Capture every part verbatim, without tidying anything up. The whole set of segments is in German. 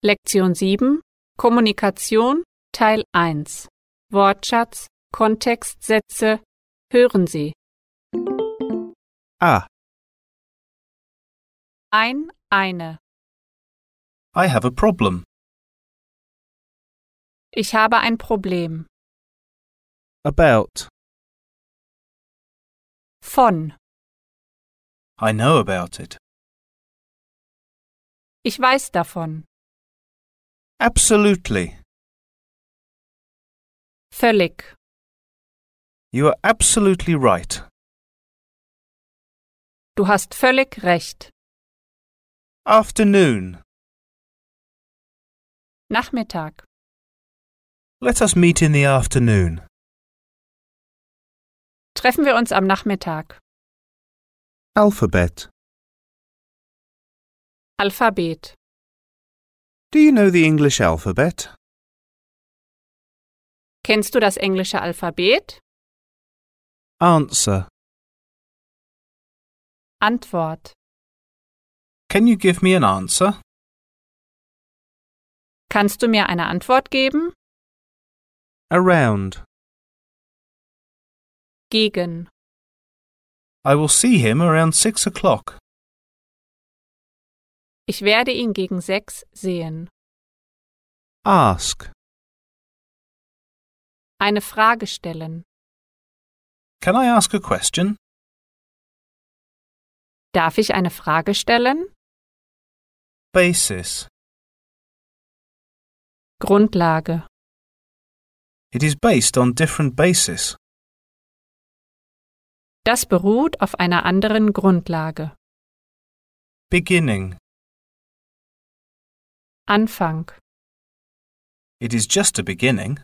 Lektion sieben Kommunikation Teil eins Wortschatz, Kontextsätze, hören Sie. A. Ein, eine. I have a problem. Ich habe ein Problem. About. Von. I know about it. Ich weiß davon. Absolutely. Völlig. You are absolutely right. Du hast völlig recht. Afternoon. Nachmittag. Let us meet in the afternoon. Treffen wir uns am Nachmittag. Alphabet. Alphabet. Do you know the English alphabet? Kennst du das englische Alphabet? Answer. Antwort. Can you give me an answer? Kannst du mir eine Antwort geben? Around. Gegen. I will see him around six o'clock. Ich werde ihn gegen sechs sehen. Ask. Eine Frage stellen. Can I ask a question? Darf ich eine Frage stellen? Basis. Grundlage. It is based on different bases. Das beruht auf einer anderen Grundlage. Beginning. Anfang. It is just a beginning.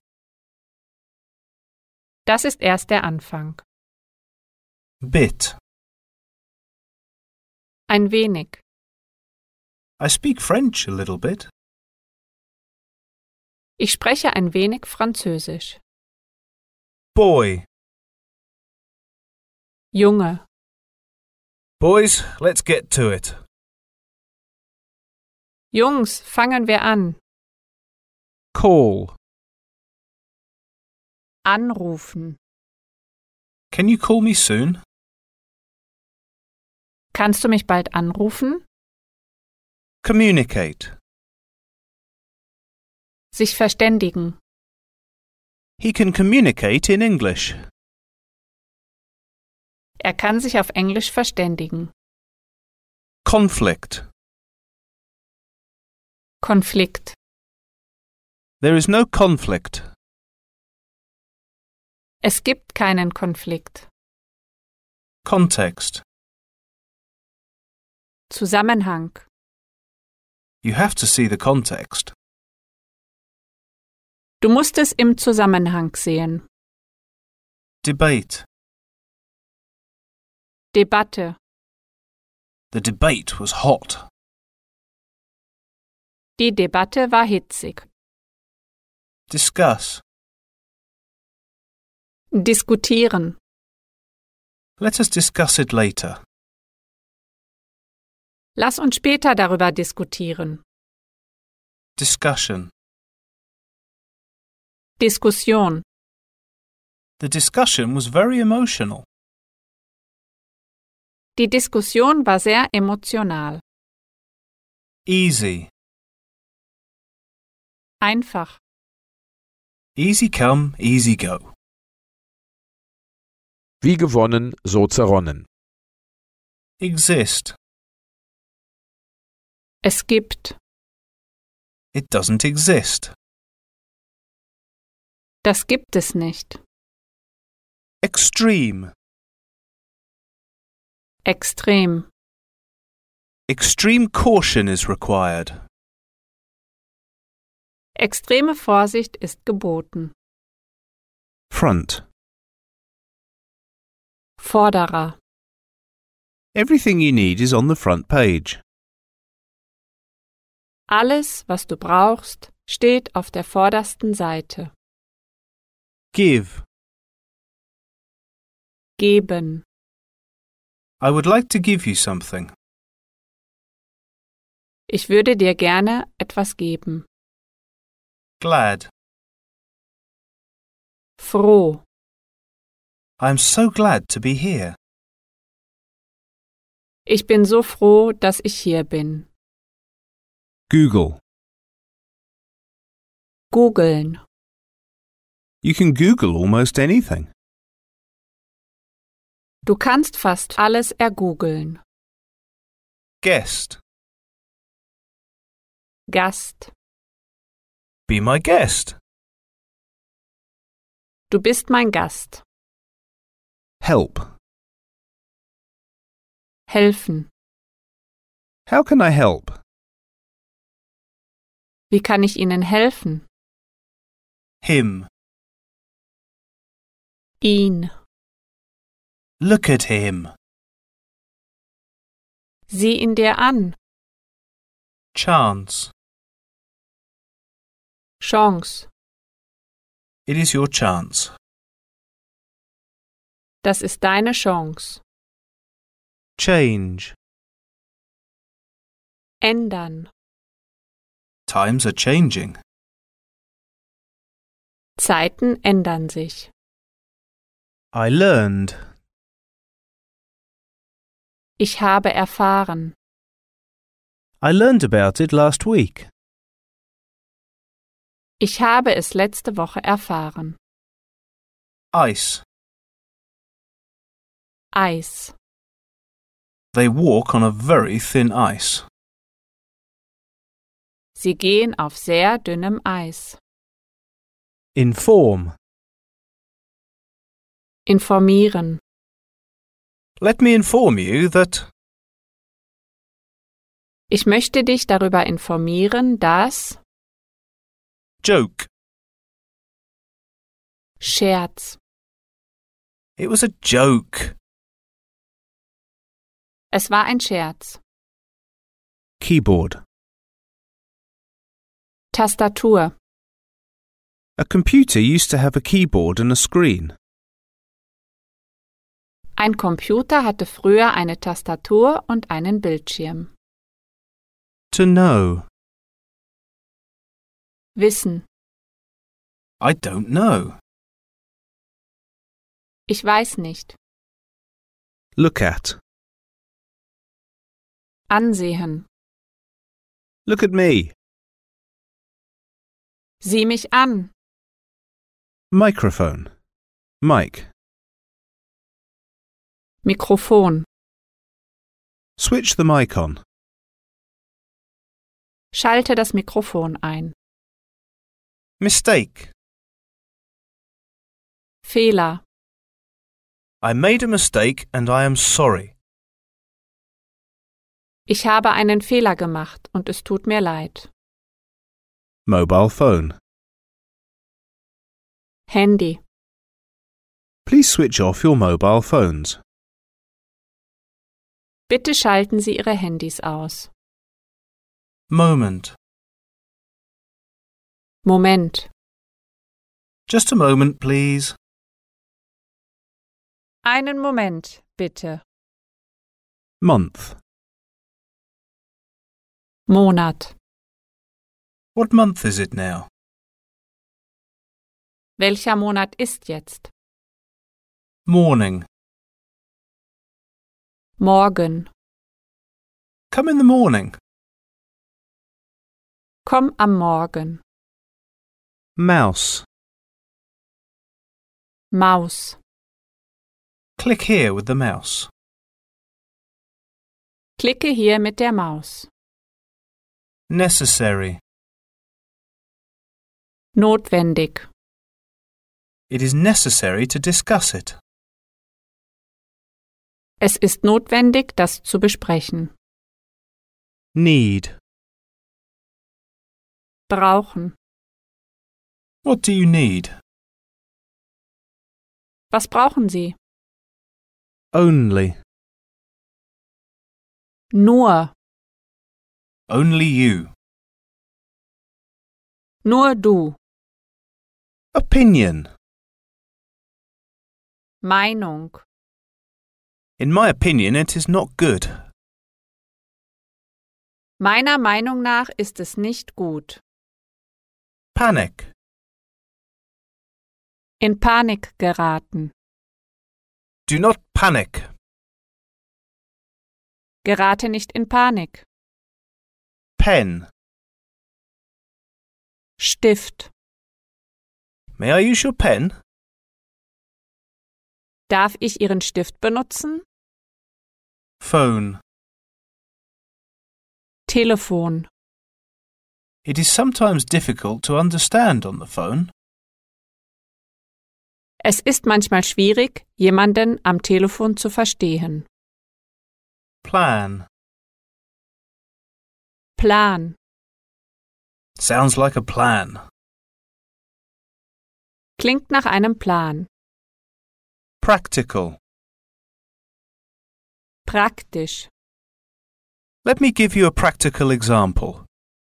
Das ist erst der Anfang. Bit. Ein wenig. I speak French a little bit. Ich spreche ein wenig Französisch. Boy. Junge. Boys, let's get to it. Jungs, fangen wir an. Call. Anrufen. Can you call me soon? Kannst du mich bald anrufen? Communicate. Sich verständigen. He can communicate in English. Er kann sich auf Englisch verständigen. Conflict. Konflikt. There is no conflict. Es gibt keinen Konflikt. Context. Zusammenhang. You have to see the context. Du musst es im Zusammenhang sehen. Debate. Debatte. The debate was hot. Die Debatte war hitzig. Discuss. Diskutieren. Let us discuss it later. Lass uns später darüber diskutieren. Discussion. Diskussion. The discussion was very emotional. Die Diskussion war sehr emotional. Easy. Einfach. Easy come, easy go. Wie gewonnen, so zerronnen. Exist. Es gibt. It doesn't exist. Das gibt es nicht. Extreme. Extrem. Extreme caution is required. Extreme Vorsicht ist geboten. Front. Vorderer. Everything you need is on the front page. Alles, was du brauchst, steht auf der vordersten Seite. Give. Geben. I would like to give you something. Ich würde dir gerne etwas geben. Glad. Froh. I'm so glad to be here. Ich bin so froh, dass ich hier bin. Google. Googeln. You can Google almost anything. Du kannst fast alles ergoogeln. Guest. Gast. Be my guest. Du bist mein Gast. Help. Helfen. How can I help? Wie kann ich Ihnen helfen? Him. Ihn. Look at him. Sieh ihn dir an. Chance. Chance. It is your chance. Das ist deine Chance. Change. Ändern. Times are changing. Zeiten ändern sich. I learned. Ich habe erfahren. I learned about it last week. Ich habe es letzte Woche erfahren. Ice. Eis. They walk on a very thin ice. Sie gehen auf sehr dünnem Eis. Inform. Informieren. Let me inform you that. Ich möchte dich darüber informieren, dass Joke. Scherz. It was a joke. Es war ein Scherz. Keyboard. Tastatur. A computer used to have a keyboard and a screen. Ein Computer hatte früher eine Tastatur und einen Bildschirm. To know. Wissen. I don't know. Ich weiß nicht. Look at. Ansehen. Look at me. Sieh mich an. Microphone. Mic. Mikrofon. Switch the mic on. Schalte das Mikrofon ein. Mistake. Fehler. I made a mistake and I am sorry. Ich habe einen Fehler gemacht und es tut mir leid. Mobile phone. Handy. Please switch off your mobile phones. Bitte schalten Sie Ihre Handys aus. Moment. Moment. Just a moment, please. Einen Moment, bitte. Month. Monat. What month is it now? Welcher Monat ist jetzt? Morning. Morgen. Come in the morning. Komm am Morgen. Mouse. Maus. Click here with the mouse. Klicke hier mit der Maus. Necessary. Notwendig. It is necessary to discuss it. Es ist notwendig, das zu besprechen. Need. Brauchen. What do you need? Was brauchen Sie? Only. Nur. Only you. Nur du. Opinion. Meinung. In my opinion, it is not good. Meiner Meinung nach ist es nicht gut. Panic. In Panik geraten. Do not panic. Gerate nicht in Panik. Pen. Stift. May I use your pen? Darf ich Ihren Stift benutzen? Phone. Telefon. It is sometimes difficult to understand on the phone. Es ist manchmal schwierig, jemanden am Telefon zu verstehen. Plan. Plan. Sounds like a plan. Klingt nach einem Plan. Practical. Praktisch. Let me give you a practical example.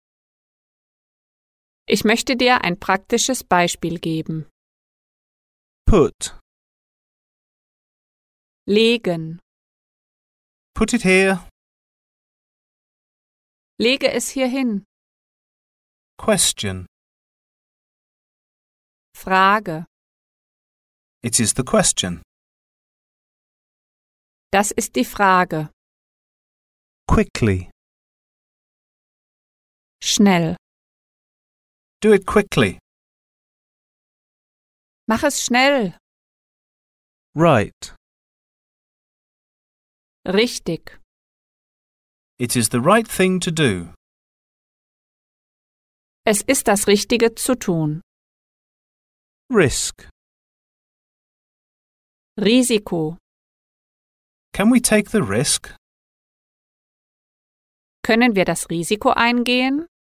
Ich möchte dir ein praktisches Beispiel geben. Put. Legen. Put it here. Lege es hierhin. Question. Frage. It is the question. Das ist die Frage. Quickly. Schnell. Do it quickly. Mach es schnell. Right. Richtig. It is the right thing to do. Es ist das Richtige zu tun. Risk. Risiko. Can we take the risk? Können wir das Risiko eingehen?